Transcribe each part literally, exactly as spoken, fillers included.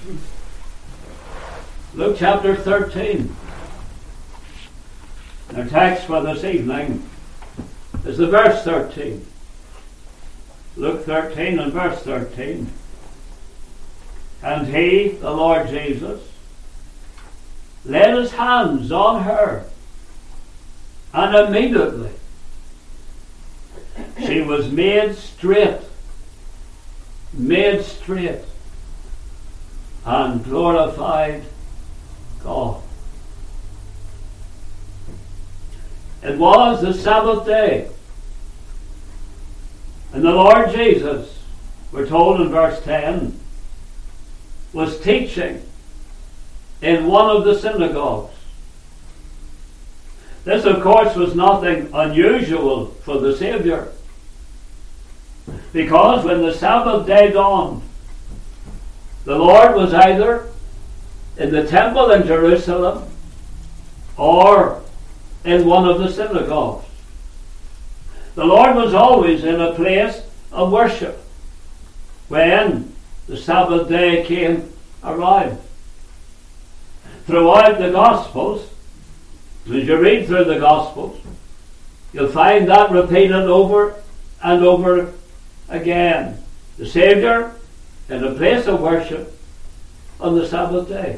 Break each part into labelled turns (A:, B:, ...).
A: Luke chapter thirteen. Our text for this evening is the verse thirteen. Luke thirteen and verse thirteen. And he, the Lord Jesus, laid his hands on her, and immediately she was made straight, made straight, and glorified God. It was the Sabbath day, and the Lord Jesus, we're told in verse ten, was teaching in one of the synagogues. This, of course, was nothing unusual for the Saviour, because when the Sabbath day dawned, the Lord was either in the temple in Jerusalem or in one of the synagogues. The Lord was always in a place of worship when the Sabbath day came around. Throughout the Gospels, as you read through the Gospels, you'll find that repeated over and over again. The Saviour in a place of worship on the Sabbath day.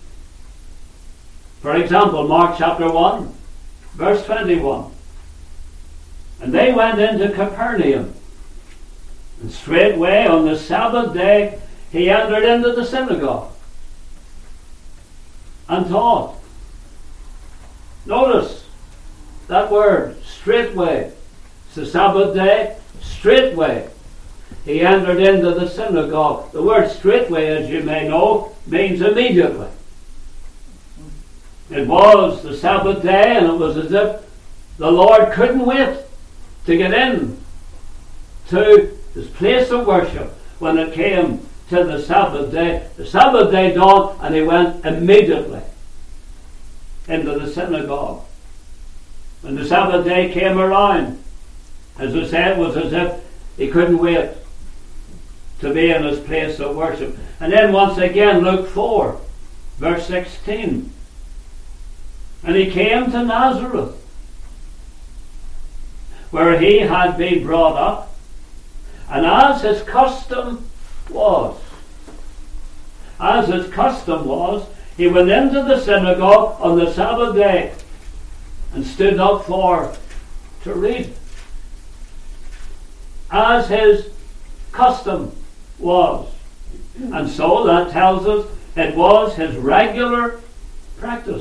A: For example, Mark chapter one, verse twenty-one. And they went into Capernaum, and straightway on the Sabbath day he entered into the synagogue and taught. Notice that word, straightway. It's the Sabbath day, straightway. He entered into the synagogue. The word straightway, as you may know, means immediately. It was the Sabbath day, and it was as if the Lord couldn't wait to get in to his place of worship when it came to the Sabbath day. The Sabbath day dawned, and he went immediately into the synagogue. When the Sabbath day came around, as I said, it was as if he couldn't wait to be in his place of worship. And then once again, Luke four, verse sixteen. And he came to Nazareth, where he had been brought up, and as his custom was, as his custom was, he went into the synagogue on the Sabbath day and stood up for to read. As his custom was. And so that tells us it was his regular practice.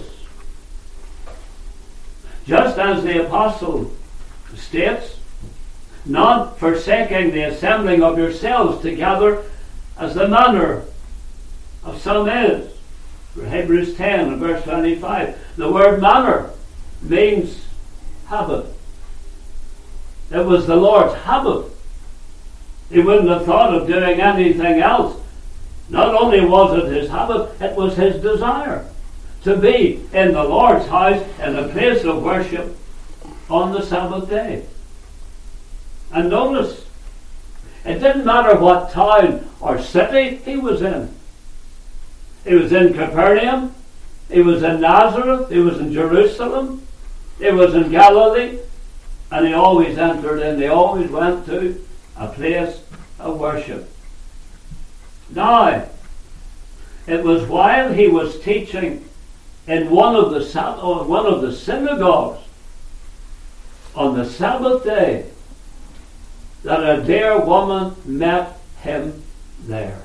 A: Just as the apostle states, not forsaking the assembling of yourselves together as the manner of some is. For Hebrews ten and verse twenty-five. The word manner means habit. It was the Lord's habit. He wouldn't have thought of doing anything else. Not only was it his habit, it was his desire to be in the Lord's house in a place of worship on the Sabbath day. And notice, it didn't matter what town or city he was in. He was in Capernaum, he was in Nazareth, he was in Jerusalem, he was in Galilee, and he always entered in, he always went to a place of worship. Now, it was while he was teaching in one of the one of the synagogues on the Sabbath day that a dear woman met him there.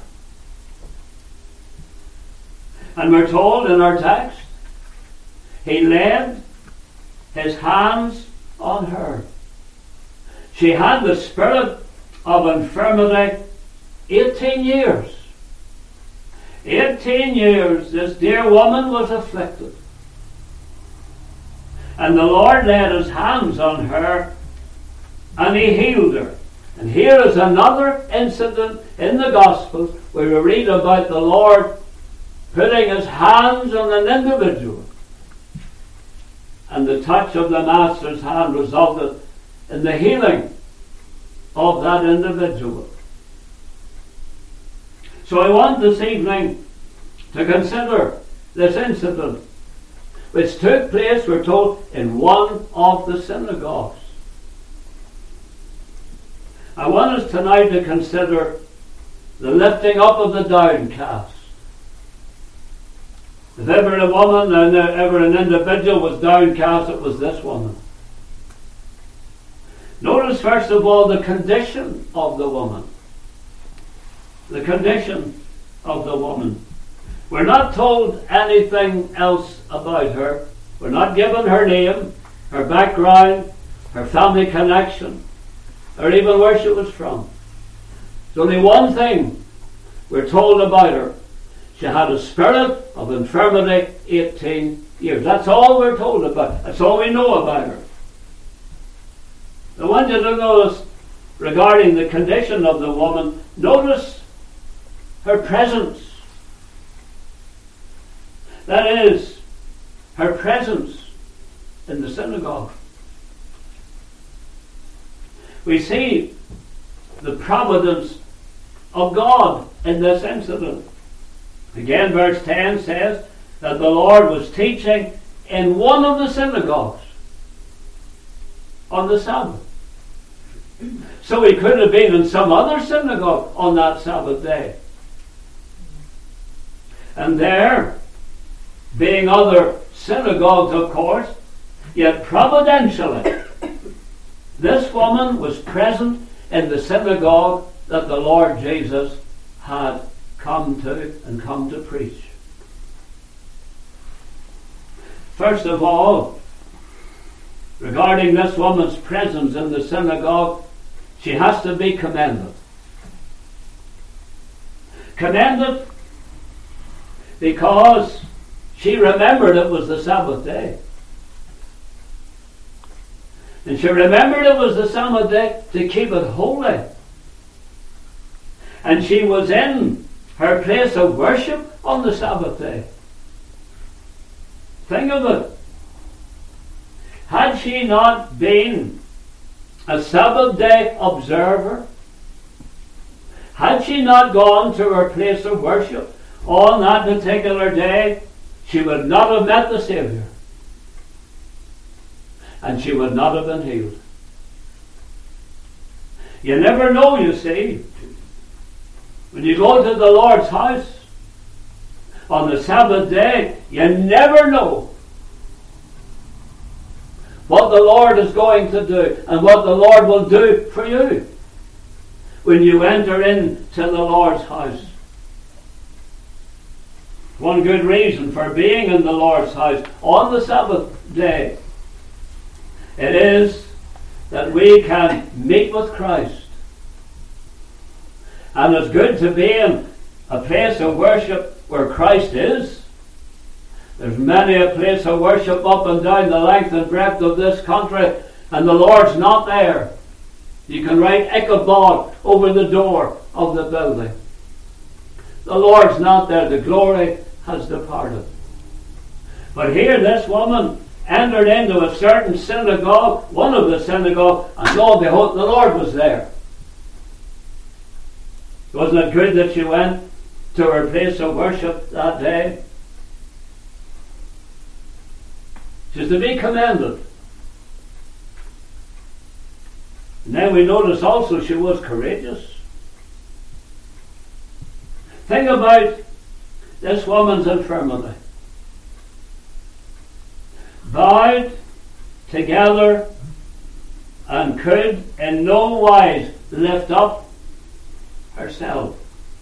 A: And we're told in our text, he laid his hands on her. She had the spirit of infirmity eighteen years. Eighteen years this dear woman was afflicted. And the Lord laid his hands on her and he healed her. And here is another incident in the Gospels where we read about the Lord putting his hands on an individual. And the touch of the Master's hand resulted in the healing of that individual. So I want this evening to consider this incident, which took place, we're told, in one of the synagogues. I want us tonight to consider the lifting up of the downcast. If ever a woman and ever an individual was downcast, it was this woman. Notice first of all the condition of the woman. The condition of the woman. We're not told anything else about her. We're not given her name, her background, her family connection, or even where she was from. There's only one thing we're told about her. She had a spirit of infirmity eighteen years. That's all we're told about. That's all we know about her. I want you to notice, regarding the condition of the woman, notice her presence. That is, her presence in the synagogue. We see the providence of God in this incident. Again, verse ten says that the Lord was teaching in one of the synagogues on the Sabbath. So he could have been in some other synagogue on that Sabbath day. And there, being other synagogues, of course, yet providentially, this woman was present in the synagogue that the Lord Jesus had come to and come to preach. First of all, regarding this woman's presence in the synagogue, she has to be commended. Commended because she remembered it was the Sabbath day. And she remembered it was the Sabbath day to keep it holy. And she was in her place of worship on the Sabbath day. Think of it. Had she not been a Sabbath day observer, had she not gone to her place of worship on that particular day, she would not have met the Saviour. And she would not have been healed. You never know, you see. When you go to the Lord's house on the Sabbath day, you never know what the Lord is going to do and what the Lord will do for you when you enter into the Lord's house. One good reason for being in the Lord's house on the Sabbath day, it is that we can meet with Christ. And it's good to be in a place of worship where Christ is. There's many a place of worship up and down the length and breadth of this country, and the Lord's not there. You can write Ichabod over the door of the building. The Lord's not there. The glory has departed. But here this woman entered into a certain synagogue, one of the synagogues, and lo and behold, the Lord was there. Wasn't it good that she went to her place of worship that day? She's to be commended. And then we notice also she was courageous. Think about this woman's infirmity. Bowed together and could in no wise lift up herself.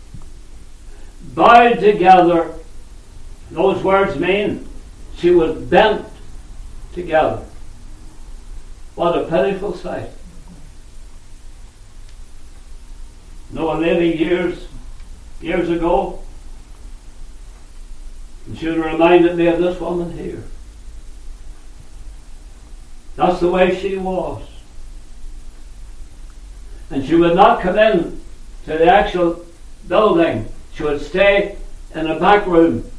A: Bowed together, those words mean she was bent together. What a pitiful sight. Know a lady years, years ago, and she reminded me of this woman here. That's the way she was. And she would not come in to the actual building. She would stay in a back room.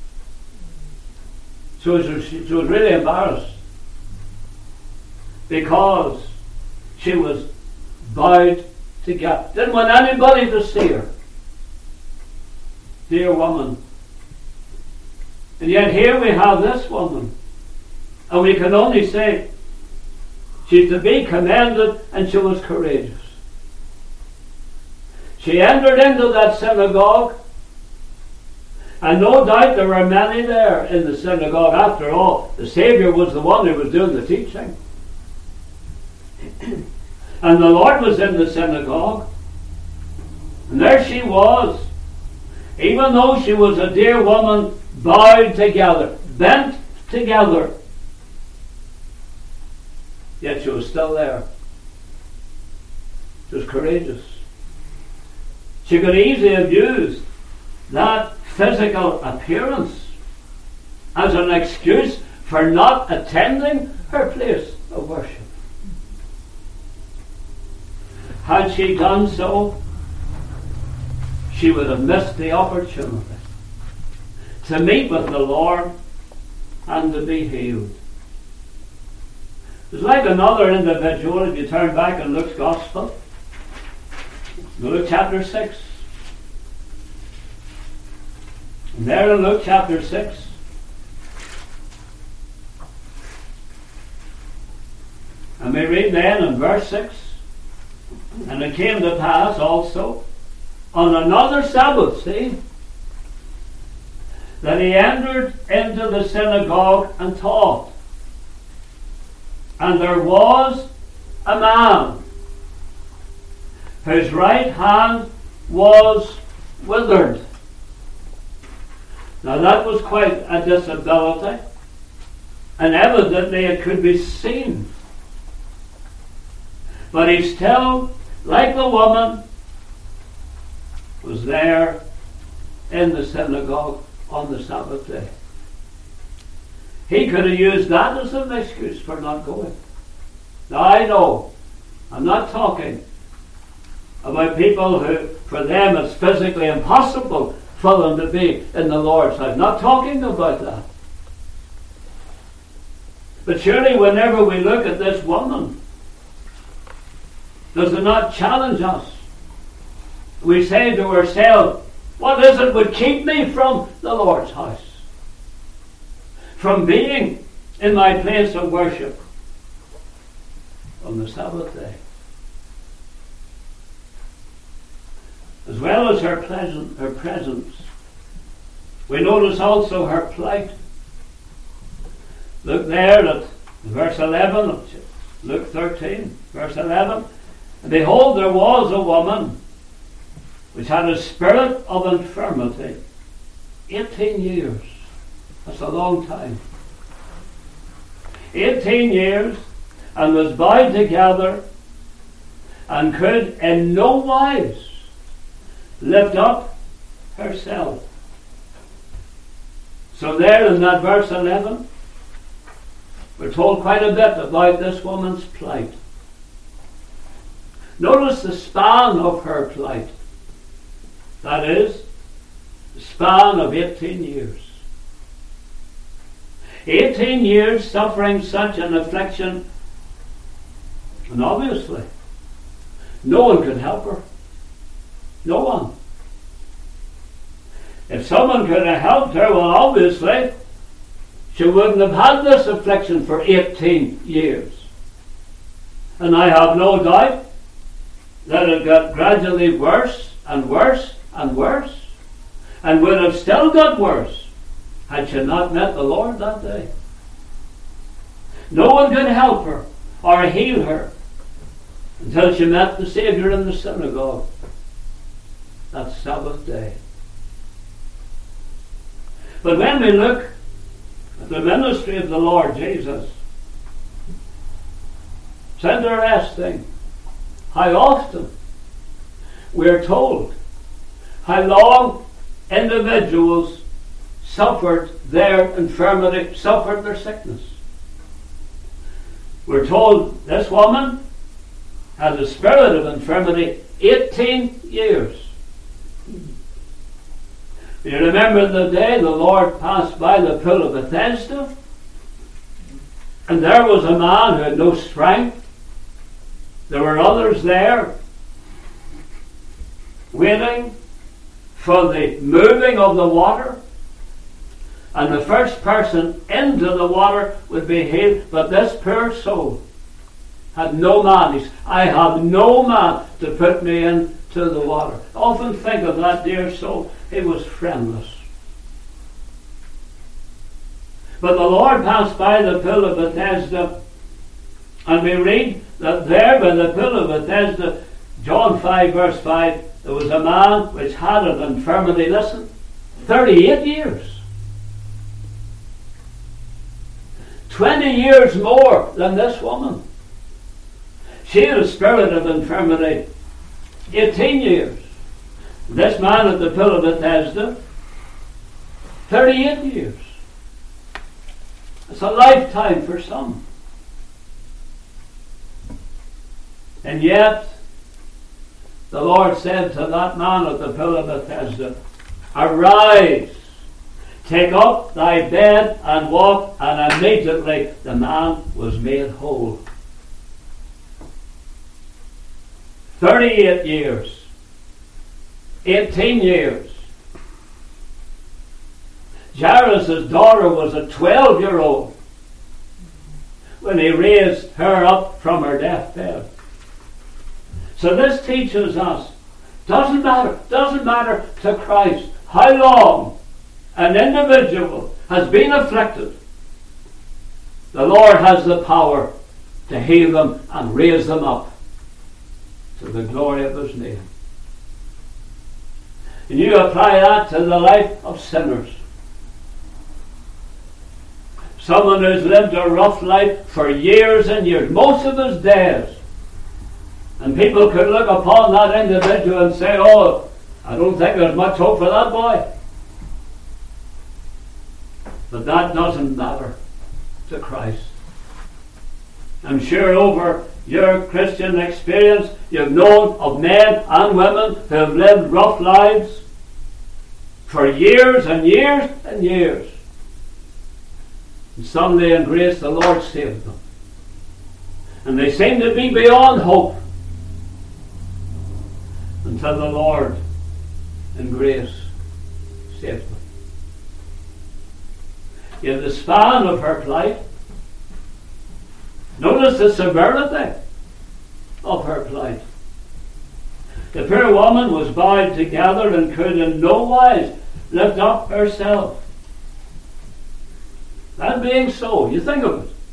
A: So she, she was really embarrassed because she was bowed together. Didn't want anybody to see her. Dear woman, And yet here we have this woman. And we can only say she's to be commended, and she was courageous. She entered into that synagogue, and no doubt there were many there in the synagogue. After all, the Saviour was the one who was doing the teaching. And the Lord was in the synagogue. And there she was. Even though she was a dear woman, bowed together, bent together, yet she was still there. She was courageous. She could easily have used that physical appearance as an excuse for not attending her place of worship. Had she done so, she would have missed the opportunity to meet with the Lord and to be healed. It's like another individual, if you turn back in Luke's Gospel, Luke chapter six. And there in Luke chapter six, and we read then in verse six, and it came to pass also on another Sabbath, see, that he entered into the synagogue and taught. And there was a man whose right hand was withered. Now that was quite a disability, and evidently it could be seen. But he still, like the woman, was there in the synagogue on the Sabbath day. He could have used that as an excuse for not going. Now I know, I'm not talking about people who, for them, it's physically impossible for them to be in the Lord's house. I'm not talking about that. But surely whenever we look at this woman, does it not challenge us? We say to ourselves, what is it would keep me from the Lord's house? From being in my place of worship on the Sabbath day? As well as her, pleasant, her presence, we notice also her plight. Look there at verse eleven of Luke thirteen, verse eleven. And behold, there was a woman which had a spirit of infirmity eighteen years. That's a long time. Eighteen years, and was bowed together, and could in no wise lift up herself. So there in that verse eleven, we're told quite a bit about this woman's plight. Notice the span of her plight. That is, the span of eighteen years. eighteen years suffering such an affliction, and obviously, no one could help her. No one. If someone could have helped her, well, obviously, she wouldn't have had this affliction for eighteen years. And I have no doubt that it got gradually worse and worse and worse, and would have still got worse had she not met the Lord that day. No one could help her or heal her until she met the Saviour in the synagogue that Sabbath day. But when we look at the ministry of the Lord Jesus, it's interesting how often we're told how long individuals suffered their infirmity, suffered their sickness. We're told this woman had a spirit of infirmity eighteen years. You remember the day the Lord passed by the pool of Bethesda, and there was a man who had no strength. There were others there waiting for the moving of the water. and the first person into the water would be healed. But this poor soul had no man. He said, I have no man to put me into the water. Often think of that dear soul. He was friendless. But the Lord passed by the pool of Bethesda, and we read that there by the pool of Bethesda, John five verse five, there was a man which had an infirmity, listen, thirty-eight years. twenty years more than this woman. She had a spirit of infirmity eighteen years. This man at the pool of Bethesda, thirty-eight years. It's a lifetime for some. And yet, the Lord said to that man at the pool of Bethesda, arise, take up thy bed and walk, and immediately the man was made whole. thirty-eight years. eighteen years. Jairus' daughter was a twelve-year-old when he raised her up from her deathbed. So this teaches us, doesn't matter, doesn't matter to Christ how long an individual has been afflicted. The Lord has the power to heal them and raise them up to the glory of His name. And you apply that to the life of sinners. Someone who's lived a rough life for years and years, most of his days. And people could look upon that individual and say, oh, I don't think there's much hope for that boy. But that doesn't matter to Christ. I'm sure over your Christian experience, you've known of men and women who have lived rough lives for years and years and years. And someday in grace the Lord saved them. And they seem to be beyond hope until the Lord in grace saved them. In the span of her plight, notice the severity of her plight. The poor woman was bowed together and could in no wise lift up herself. That being so, you think of it.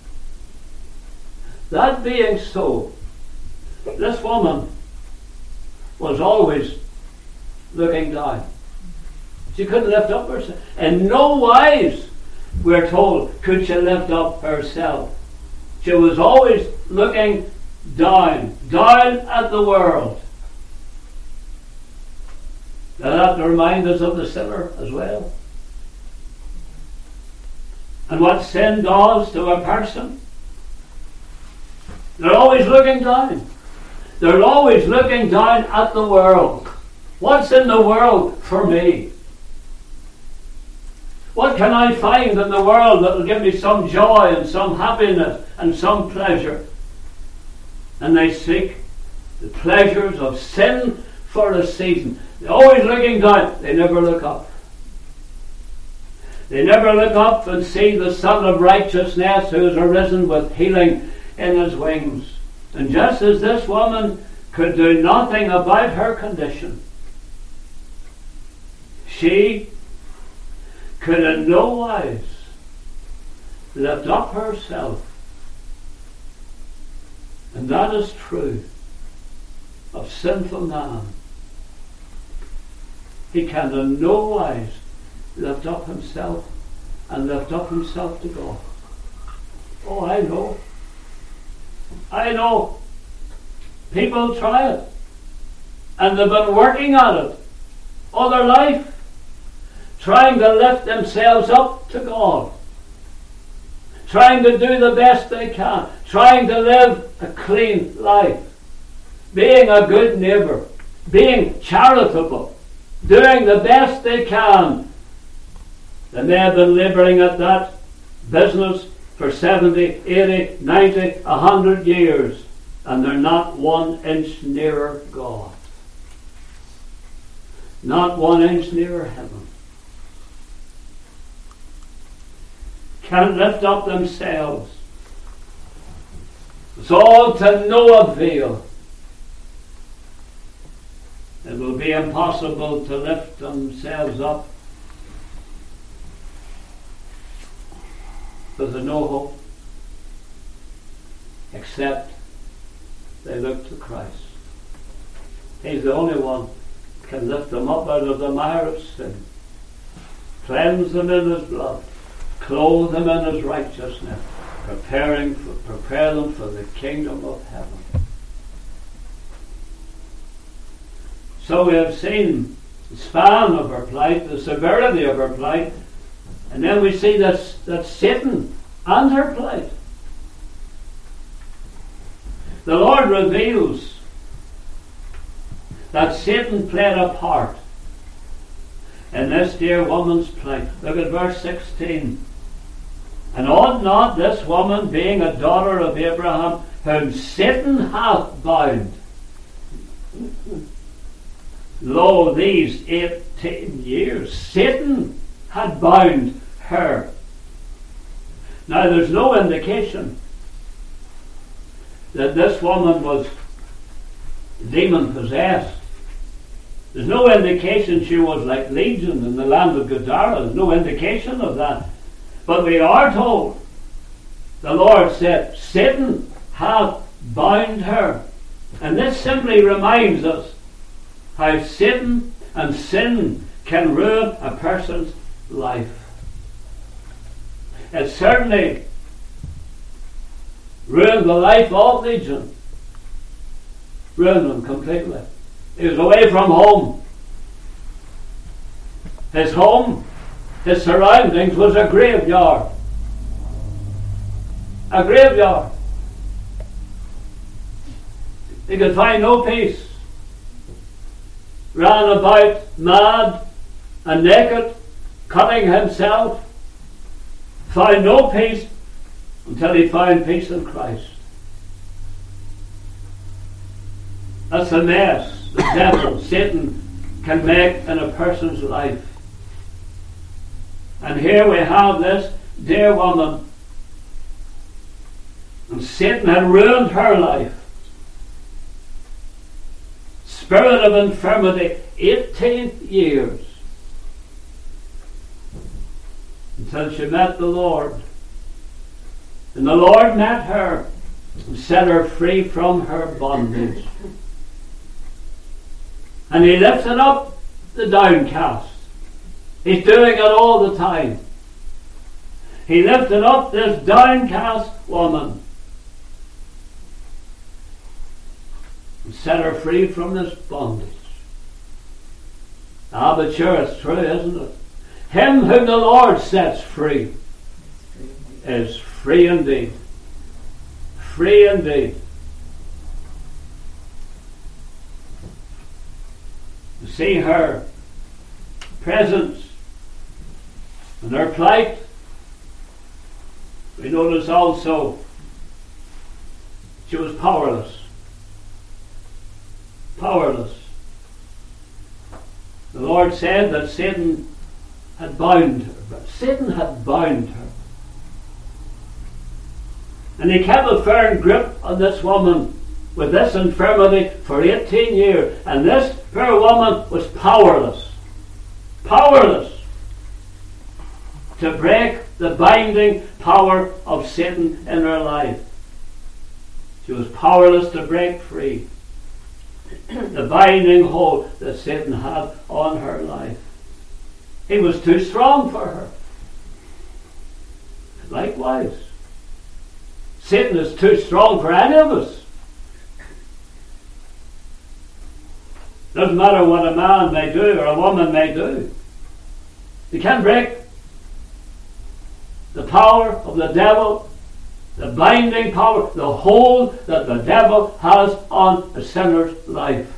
A: That being so, this woman was always looking down. She couldn't lift up herself. In no wise, we're told, could she lift up herself. She was always looking down, down at the world. Does that remind us of the sinner as well? And what sin does to a person? They're always looking down. They're always looking down at the world. What's in the world for me? What can I find in the world that will give me some joy and some happiness and some pleasure? And they seek the pleasures of sin for a season. They're always looking down. They never look up. They never look up and see the Son of Righteousness who has arisen with healing in His wings. And just as this woman could do nothing about her condition, she could in no wise lift up herself. And that is true of sinful man. He can in no wise lift up himself and lift up himself to God. Oh, I know. I know. People try it. And they've been working at it all their life, trying to lift themselves up to God, trying to do the best they can, trying to live a clean life, being a good neighbour, being charitable, doing the best they can. And they have been labouring at that business for seventy, eighty, ninety, a hundred years, and they're not one inch nearer God. Not one inch nearer heaven. can lift up themselves. It's all to no avail. It will be impossible to lift themselves up. There's no hope except they look to Christ. He's the only one who can lift them up out of the mire of sin, cleanse them in His blood, clothe them in His righteousness, preparing for, prepare them for the kingdom of heaven. So we have seen the span of her plight, the severity of her plight, and then we see that, that Satan and her plight. The Lord reveals that Satan played a part in this dear woman's plight. Look at verse sixteen. And ought not this woman, being a daughter of Abraham, whom Satan hath bound, lo, these eighteen years, Satan had bound her. Now there's no indication that this woman was demon possessed. There's no indication she was like Legion in the land of Gadara. There's no indication of that. But we are told, the Lord said, Satan hath bound her. And this simply reminds us how Satan and sin can ruin a person's life. It certainly ruined the life of Legion. Ruined him completely. He was away from home. His home, his surroundings was a graveyard. A graveyard. He could find no peace. Ran about mad and naked, cutting himself. Found no peace until he found peace in Christ. That's the mess the devil, Satan, can make in a person's life. And here we have this dear woman, and Satan had ruined her life. Spirit of infirmity, eighteen years, until she met the Lord. And the Lord met her and set her free from her bondage. And He lifted up the downcast. He's doing it all the time. He lifted up this downcast woman and set her free from this bondage. Ah, but sure, it's true, isn't it? Him whom the Lord sets free is free indeed. Free indeed. To see her presence and her plight, we notice also she was powerless. Powerless. The Lord said that Satan had bound her. But Satan had bound her. And he kept a firm grip on this woman with this infirmity for eighteen years. And this poor woman was powerless. Powerless to break the binding power of Satan in her life. She was powerless to break free the binding hold that Satan had on her life. He was too strong for her. Likewise, Satan is too strong for any of us. Doesn't matter what a man may do or a woman may do. You can't break the power of the devil, the binding power, the hold that the devil has on a sinner's life.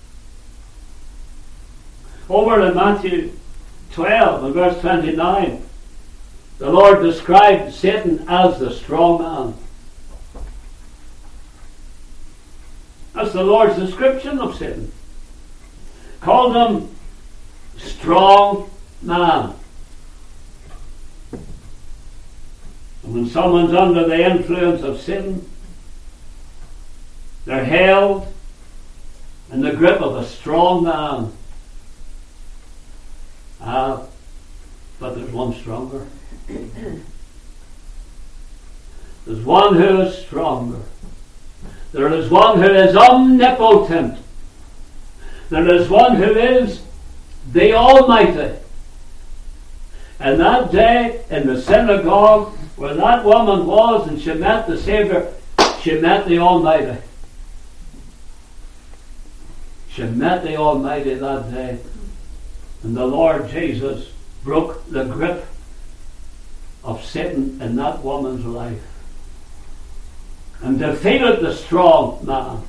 A: Over in Matthew twelve and verse twenty-nine, the Lord described Satan as the strong man. That's the Lord's description of Satan. Called him strong man. And when someone's under the influence of sin, they're held in the grip of a strong man. Ah, but there's one stronger. There's one who is stronger. There is one who is omnipotent. There is one who is the Almighty. And that day in the synagogue where that woman was and she met the Saviour, she met the Almighty. She met the Almighty that day. And the Lord Jesus broke the grip of Satan in that woman's life and defeated the strong man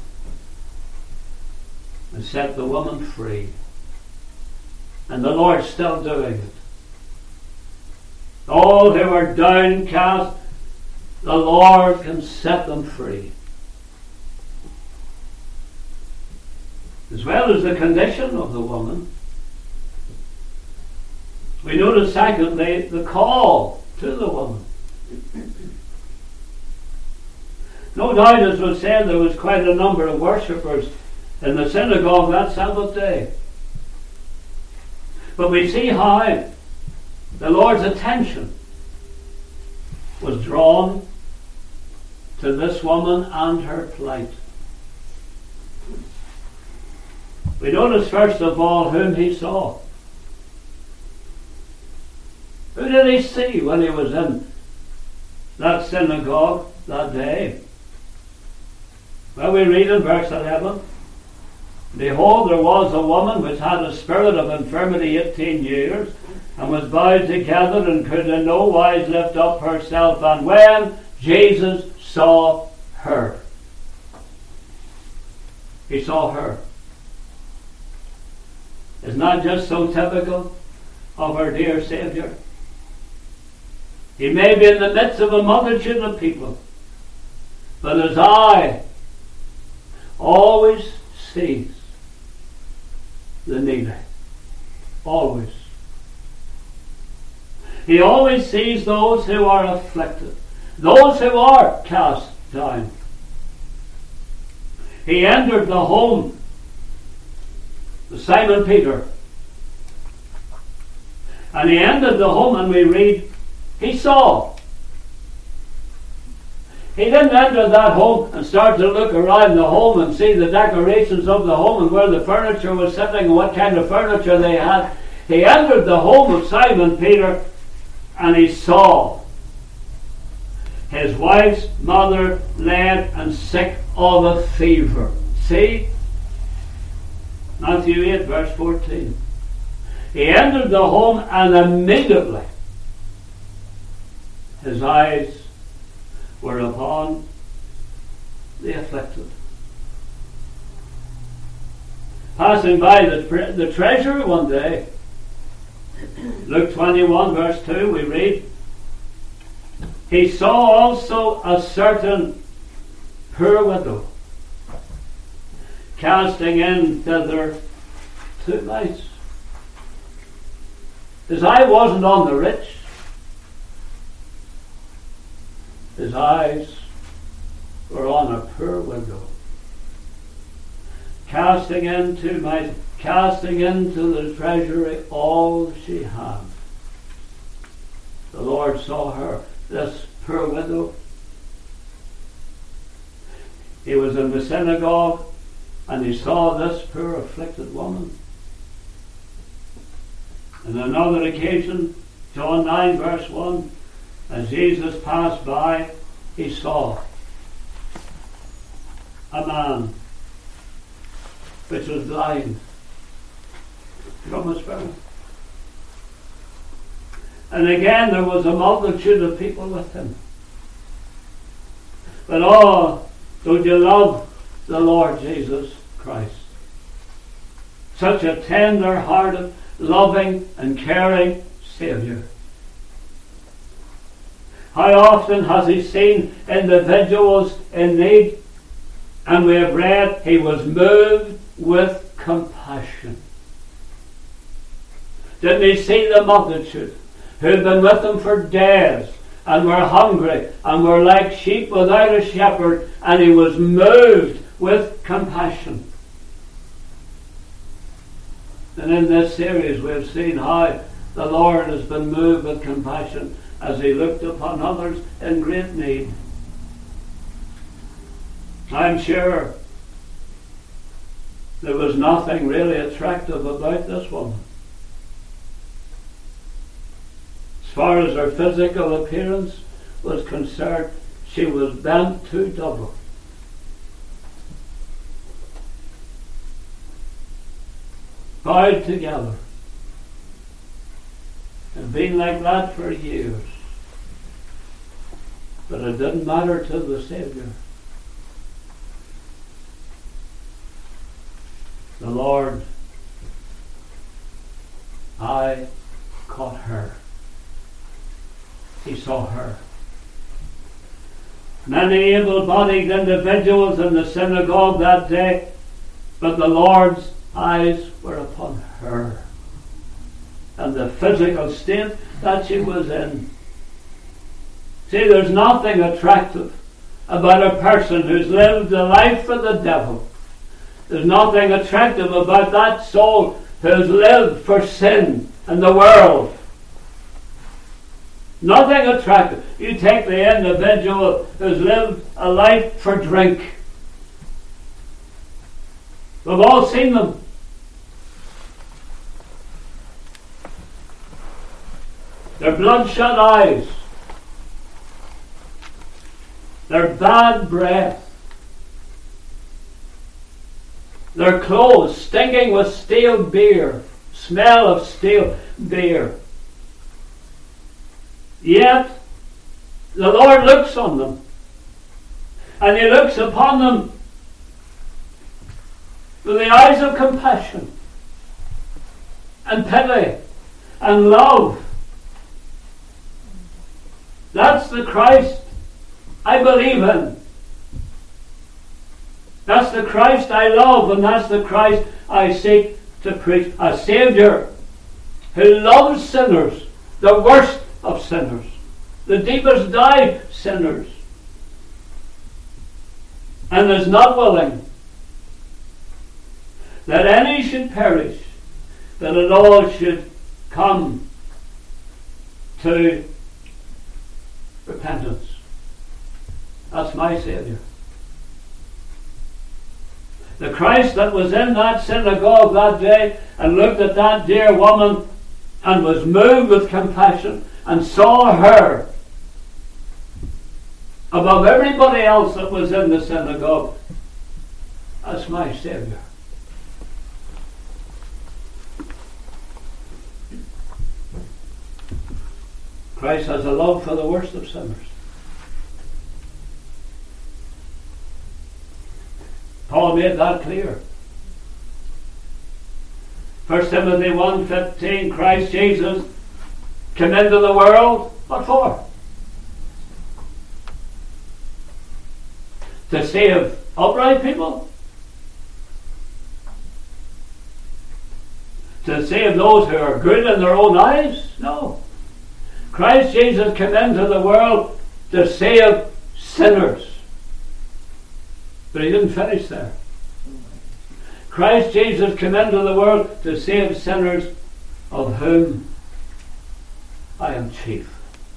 A: and set the woman free. And the Lord's still doing it. All who are downcast, the Lord can set them free. As well as the condition of the woman, we notice secondly the call to the woman. No doubt, as was said, there was quite a number of worshippers in the synagogue that Sabbath day. But we see how the Lord's attention was drawn to this woman and her plight. We notice first of all whom he saw. Who did he see when he was in that synagogue that day? Well, we read in verse eleven, Behold, there was a woman which had a spirit of infirmity eighteen years, and was bowed together, and could in no wise lift up herself. And when Jesus saw her, he saw her. Isn't that just so typical of our dear Saviour? He may be in the midst of a multitude of people, but his eye always sees the needy. Always. He always sees those who are afflicted, those who are cast down. He entered the home of Simon Peter, and he entered the home, and we read, he saw. He didn't enter that home and start to look around the home and see the decorations of the home and where the furniture was sitting and what kind of furniture they had. He entered the home of Simon Peter, and he saw his wife's mother laid and sick of a fever. See? Matthew eight verse fourteen. He entered the home, and immediately his eyes were upon the afflicted. Passing by the, the treasury one day, Luke twenty-one verse two, we read, he saw also a certain poor widow casting in thither two mites. His eye wasn't on the rich. His eyes were on a poor widow, casting into my, casting into the treasury all she had. The Lord saw her, this poor widow. He was in the synagogue, and he saw this poor afflicted woman. On another occasion, John nine verse one, as Jesus passed by, he saw a man which was blind from his birth. And again there was a multitude of people with him. But oh, don't you love the Lord Jesus Christ? Such a tender-hearted, loving and caring Saviour. How often has he seen individuals in need, and we have read he was moved with compassion. Didn't he see the multitude who had been with him for days and were hungry, and were like sheep without a shepherd, and he was moved with compassion. And in this series we've seen how the Lord has been moved with compassion as he looked upon others in great need. I'm sure there was nothing really attractive about this woman. As far as her physical appearance was concerned, she was bent to double. Bowed together. And been like that for years. But it didn't matter to the Saviour. The Lord, I caught her. He saw her. Many able-bodied individuals in the synagogue that day, but the Lord's eyes were upon her and the physical state that she was in. See, there's nothing attractive about a person who's lived a life for the devil. There's nothing attractive about that soul who's lived for sin and the world. Nothing attractive. You take the individual who's lived a life for drink. We've all seen them. Their bloodshot eyes. Their bad breath. Their clothes stinking with stale beer. Smell of stale beer. Yet, the Lord looks on them. And he looks upon them with the eyes of compassion and pity and love. That's the Christ I believe in. That's the Christ I love, and that's the Christ I seek to preach. A Saviour who loves sinners, the worst of sinners, the deepest down sinners, and is not willing that any should perish, that it all should come to repentance. That's my Saviour. The Christ that was in that synagogue that day and looked at that dear woman and was moved with compassion and saw her above everybody else that was in the synagogue. That's my Saviour. Christ has a love for the worst of sinners. Paul made that clear. First Timothy one fifteen, Christ Jesus came into the world, what for? To save upright people? To save those who are good in their own eyes? No. Christ Jesus came into the world to save sinners. But he didn't finish there. Christ Jesus came into the world to save sinners, of whom I am chief.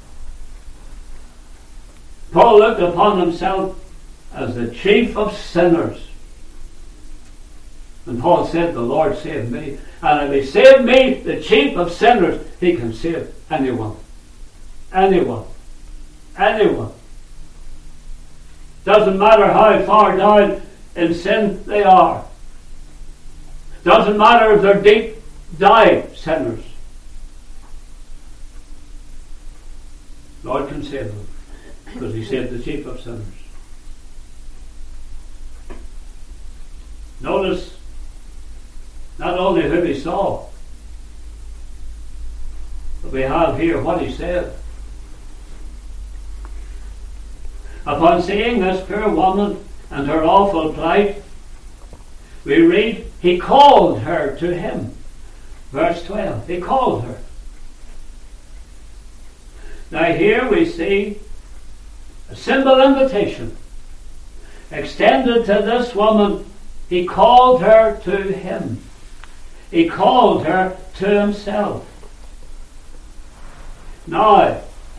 A: Paul looked upon himself as the chief of sinners. And Paul said, the Lord saved me. And if he saved me, the chief of sinners, he can save anyone. Anyone. Anyone. Doesn't matter how far down in sin they are. Doesn't matter if they're deep down sinners. Lord can save them, because he saved the chief of sinners. Notice not only who he saw, but we have here what he said. Upon seeing this poor woman and her awful plight, we read, he called her to him. Verse twelve, he called her. Now here we see a simple invitation extended to this woman. He called her to him. He called her to himself. Now,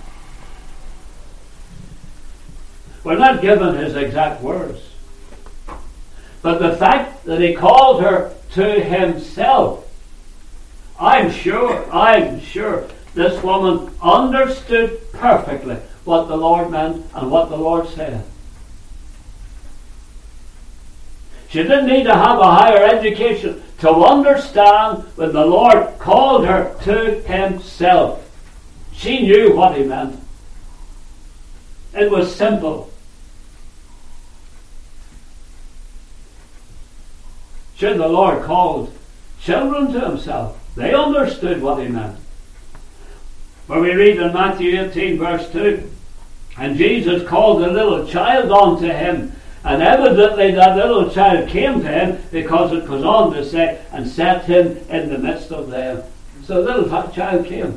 A: we're not given his exact words, but the fact that he called her to himself, I'm sure, I'm sure this woman understood perfectly what the Lord meant and what the Lord said. She didn't need to have a higher education to understand when the Lord called her to himself. She knew what he meant. It was simple. Should the Lord called children to himself, they understood what he meant. When we read in Matthew eighteen verse two, and Jesus called a little child unto him, and evidently that little child came to him, because it goes on to say, and set him in the midst of them. So the little child came.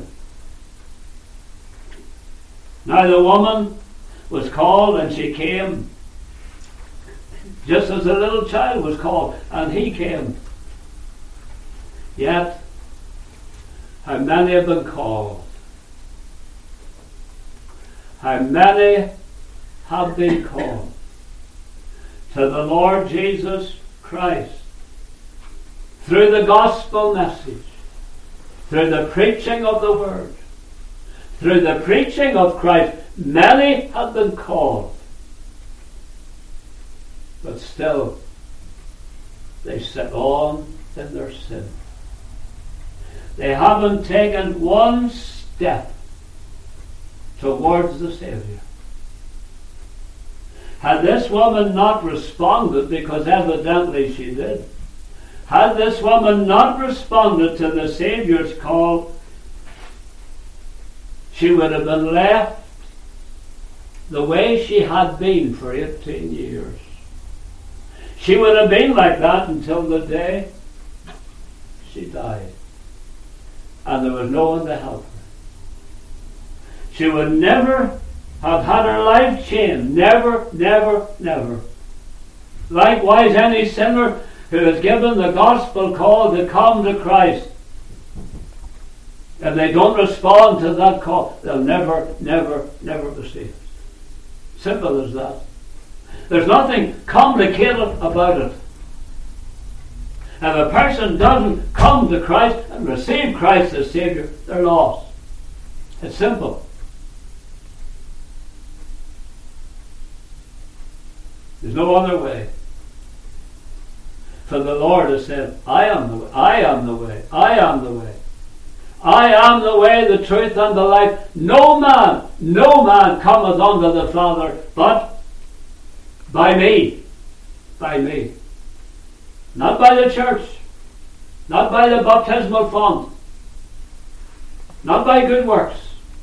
A: Now the woman was called, and she came just as the little child was called, and he came. Yet, how many have been called? How many have been called to the Lord Jesus Christ through the gospel message, through the preaching of the word, through the preaching of Christ? Many have been called, but still they sit on in their sin. They haven't taken one step towards the Savior. Had this woman not responded, because evidently she did, had this woman not responded to the Saviour's call, she would have been left the way she had been for eighteen years. She would have been like that until the day she died. And there was no one to help her. She would never have had her life changed. Never, never, never. Likewise, any sinner who is given the gospel call to come to Christ, if they don't respond to that call, they'll never, never, never be saved. Simple as that. There's nothing complicated about it. If a person doesn't come to Christ and receive Christ as Savior, they're lost. It's simple. There's no other way. For the Lord has said, I am the way, I am the way, I am the way. I am the way, the truth, and the life. No man, no man cometh unto the Father but by me. By me. Not by the church. Not by the baptismal font. Not by good works.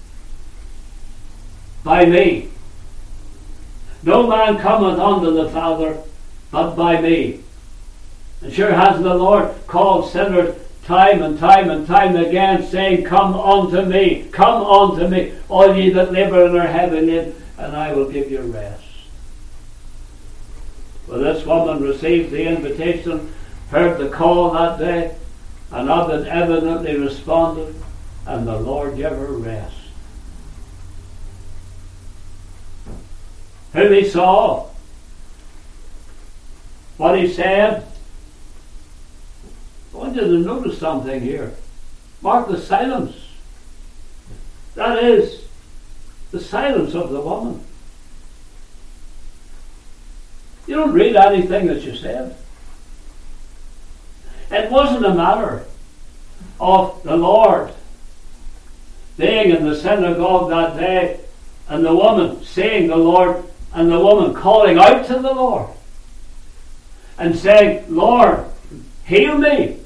A: By me. No man cometh unto the Father but by me. And sure has the Lord called sinners time and time and time again, saying, Come unto me, come unto me, all ye that labour and are heavy laden, and I will give you rest. Well, this woman received the invitation, heard the call that day, and evidently responded, and the Lord gave her rest. Whom he saw, what he said. I want you to notice something here. Mark the silence. That is the silence of the woman. You don't read anything that she said. It wasn't a matter of the Lord being in the synagogue that day and the woman seeing the Lord and the woman calling out to the Lord and saying, Lord, heal me.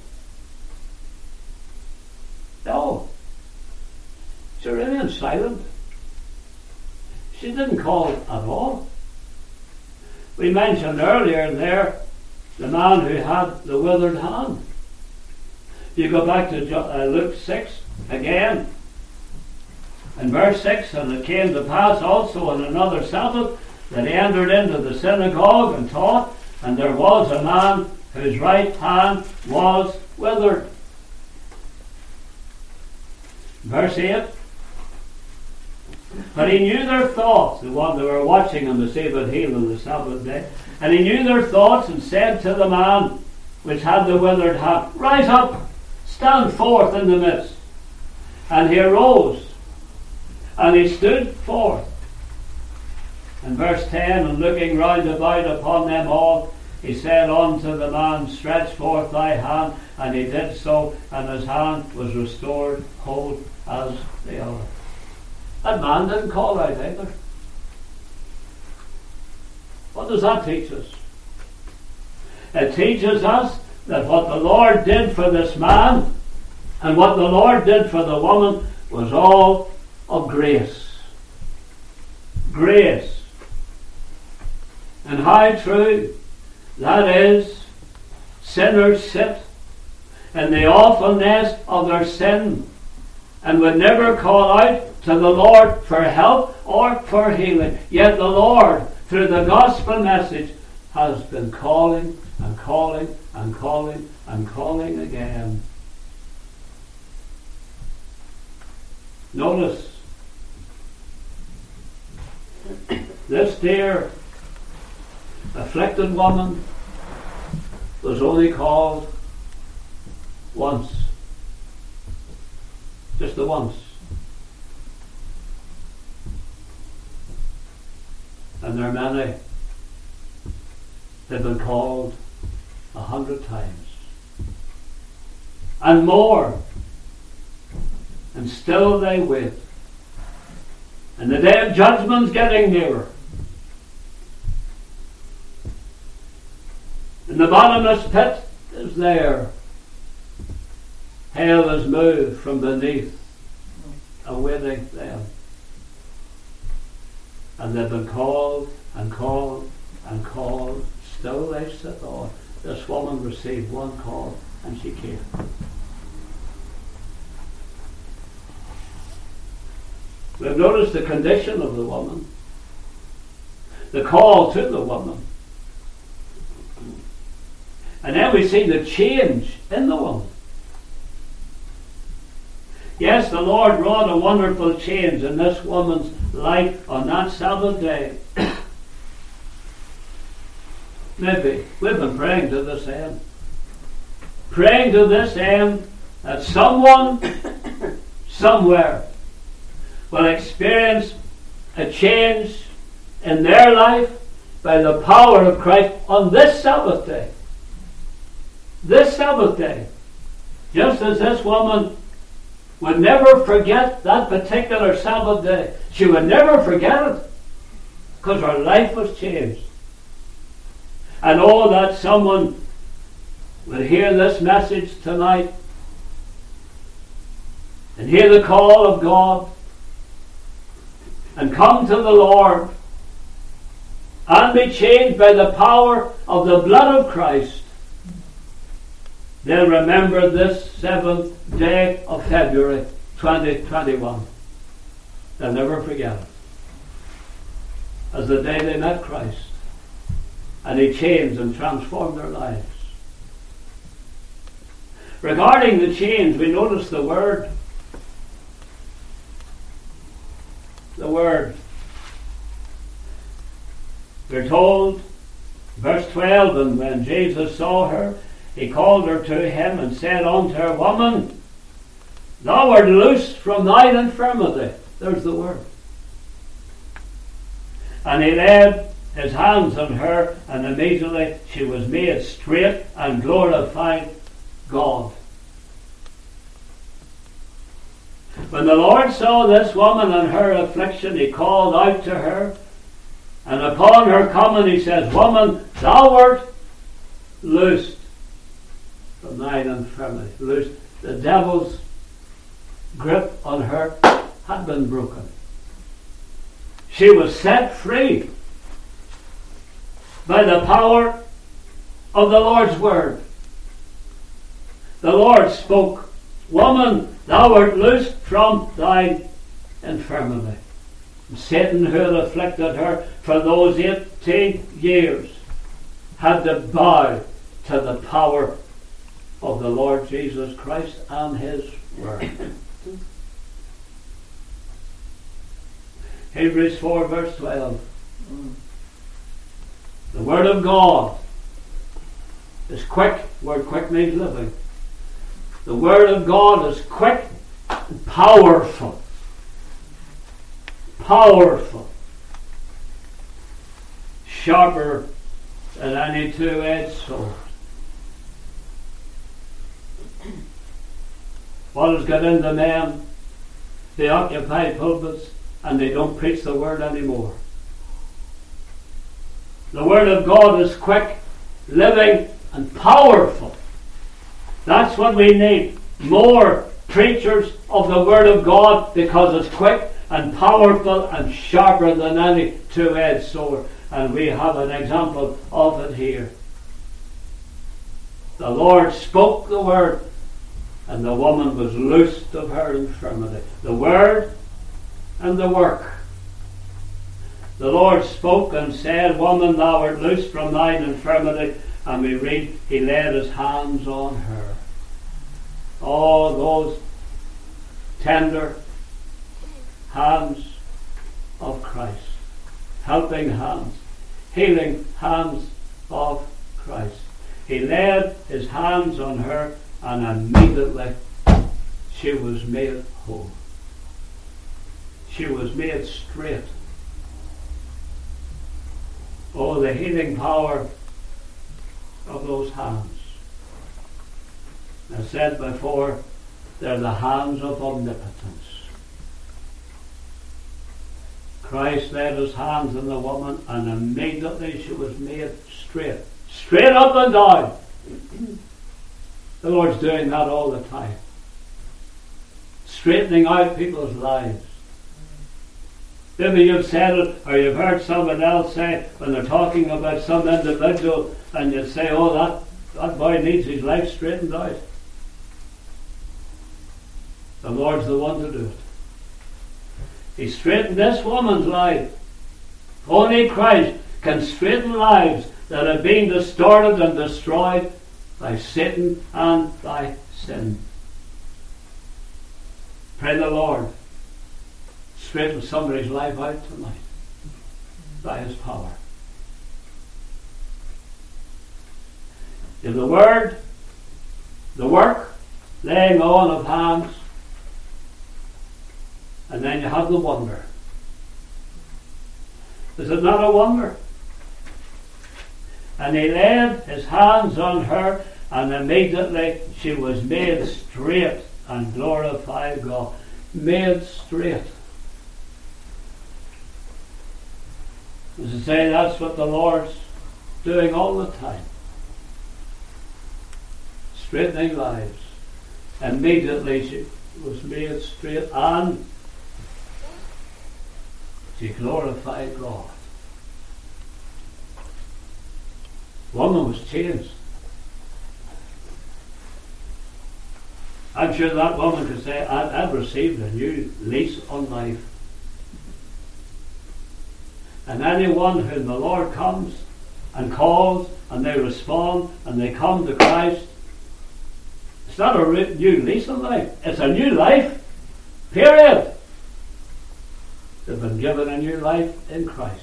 A: No. She remained silent. She didn't call at all. We mentioned earlier there the man who had the withered hand. You go back to Luke six again, In verse six, and it came to pass also on another Sabbath that he entered into the synagogue and taught, and there was a man whose right hand was withered. Verse eight, but he knew their thoughts, the one they were watching him to see if he'd heal on the Sabbath day. And he knew their thoughts, and said to the man which had the withered hand, rise up, stand forth in the midst. And he arose, and he stood forth. In verse ten, and looking round about upon them all, he said unto the man, stretch forth thy hand. And he did so, and his hand was restored whole as the other. That man didn't call out either. What does that teach us? It teaches us that what the Lord did for this man and what the Lord did for the woman was all of grace. Grace. And how true that is. Sinners sit in the awfulness of their sin and would never call out to the Lord for help or for healing. Yet the Lord, through the gospel message, has been calling and calling and calling and calling again. Notice, this dear afflicted woman was only called once. Just the once. And there are many that have been called a hundred times. And more. And still they wait. And the day of judgment's getting nearer. And the bottomless pit is there. Hell is moved from beneath, awaiting them. And they've been called and called and called. Still they sit on. This woman received one call and she came. We've noticed the condition of the woman. The call to the woman. And then we see the change in the woman. Yes, the Lord wrought a wonderful change in this woman's life on that Sabbath day. Maybe we've been praying to this end. Praying to this end that someone, somewhere, will experience a change in their life by the power of Christ on this Sabbath day. This Sabbath day. Just as this woman would never forget that particular Sabbath day. She would never forget it because her life was changed. And oh, that someone would hear this message tonight and hear the call of God and come to the Lord and be changed by the power of the blood of Christ. They'll remember this seventh day of February twenty twenty-one. They'll never forget it. As the day they met Christ. And He changed and transformed their lives. Regarding the change, we notice the word. The word. We're told, verse twelve, and when Jesus saw her, He called her to Him and said unto her, Woman, thou art loosed from thine infirmity. There's the word. And He laid His hands on her, and immediately she was made straight and glorified God. When the Lord saw this woman and her affliction, He called out to her, and upon her coming He says, Woman, thou art loosed from thine infirmity. Loosed. The devil's grip on her had been broken. She was set free by the power of the Lord's word. The Lord spoke, Woman, thou art loosed from thine infirmity. Satan, who had afflicted her for those eighteen years, had to bow to the power of the Lord Jesus Christ and His Word. Hebrews four verse twelve. The Word of God is quick. Word quick means living. The Word of God is quick and powerful. Powerful. Sharper than any two-edged sword. What has got into men? They occupy pulpits and they don't preach the Word anymore. The Word of God is quick, living and powerful. That's what we need. More preachers of the Word of God, because it's quick and powerful and sharper than any two-edged sword. And we have an example of it here. The Lord spoke the Word, and the woman was loosed of her infirmity. The Word and the work. The Lord spoke and said, Woman, thou art loosed from thine infirmity. And we read, He laid His hands on her. All those tender hands of Christ. Helping hands. Healing hands of Christ. He laid His hands on her, and immediately she was made whole. She was made straight. Oh, the healing power of those hands. I said before, they're the hands of omnipotence. Christ laid His hands on the woman, and immediately she was made straight. Straight up and down. The Lord's doing that all the time. Straightening out people's lives. Maybe you've said it, or you've heard someone else say, when they're talking about some individual, and you say, oh, that, that boy needs his life straightened out. The Lord's the one to do it. He straightened this woman's life. Only Christ can straighten lives that have been distorted and destroyed by Satan and by sin. Pray the Lord straighten somebody's life out tonight by His power. In the Word, the work, laying on of hands, and then you have the wonder. Is it not a wonder? And He laid His hands on her, and immediately she was made straight and glorified God. Made straight. As I say, that's what the Lord's doing all the time. Straightening lives. Immediately she was made straight, and she glorified God. Woman was changed. I'm sure that woman could say, I've received a new lease on life. And anyone whom the Lord comes and calls, and they respond, and they come to Christ, it's not a new lease on life. It's a new life. Period. They've been given a new life in Christ.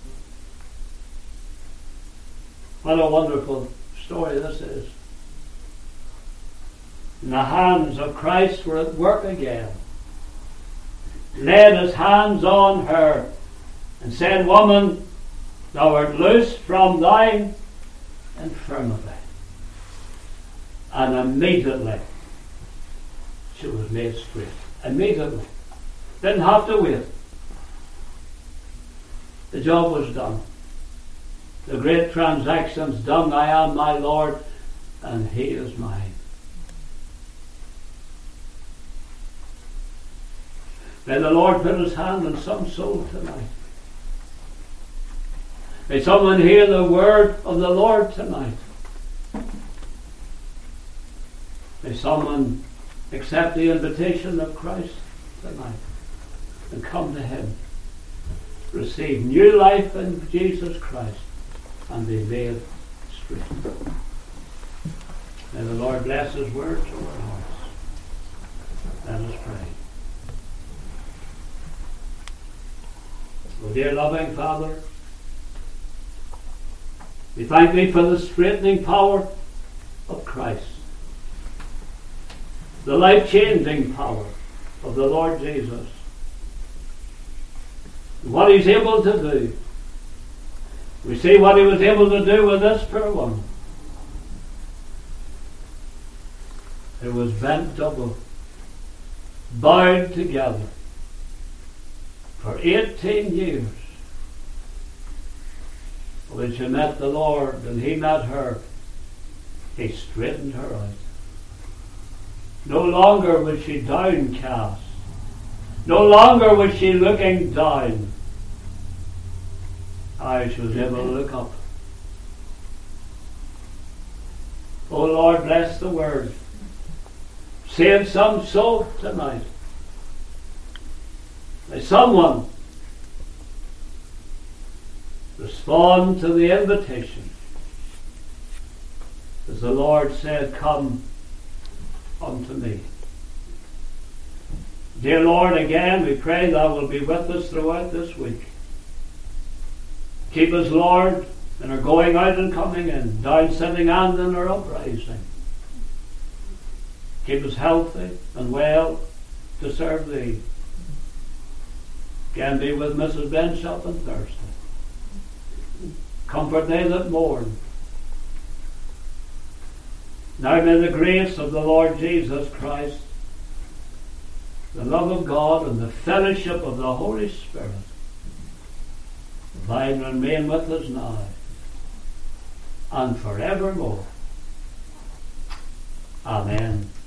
A: What a wonderful story this is. And the hands of Christ were at work again. Laid His hands on her and said, Woman, thou art loosed from thine infirmity. And immediately she was made straight. Immediately. Didn't have to wait. The job was done. The great transaction's done. I am my Lord, and He is mine. May the Lord put His hand on some soul tonight. May someone hear the word of the Lord tonight. May someone accept the invitation of Christ tonight. and come to him. Receive new life in Jesus Christ and be made straight. May the Lord bless his word to our hearts. Let us pray. Oh, dear loving Father, we thank thee for the straightening power of Christ, the life-changing power of the Lord Jesus, what he's able to do. We see what he was able to do with this poor woman. It was bent double, bowed together for eighteen years. When she met the Lord and he met her, he straightened her out. No longer was she downcast. No longer was she looking down. I she was able to look up. Oh Lord, bless the word. Save some soul tonight. May someone respond to the invitation. As the Lord said, come unto me. Dear Lord, again we pray thou will be with us throughout this week. Keep us, Lord, in our going out and coming in, down sitting and in our uprising. Keep us healthy and well to serve thee. Again be with Missus Benshaw on Thursday. Comfort they that mourn. Now may the grace of the Lord Jesus Christ, the love of God, and the fellowship of the Holy Spirit abide and remain with us now and forevermore. Amen.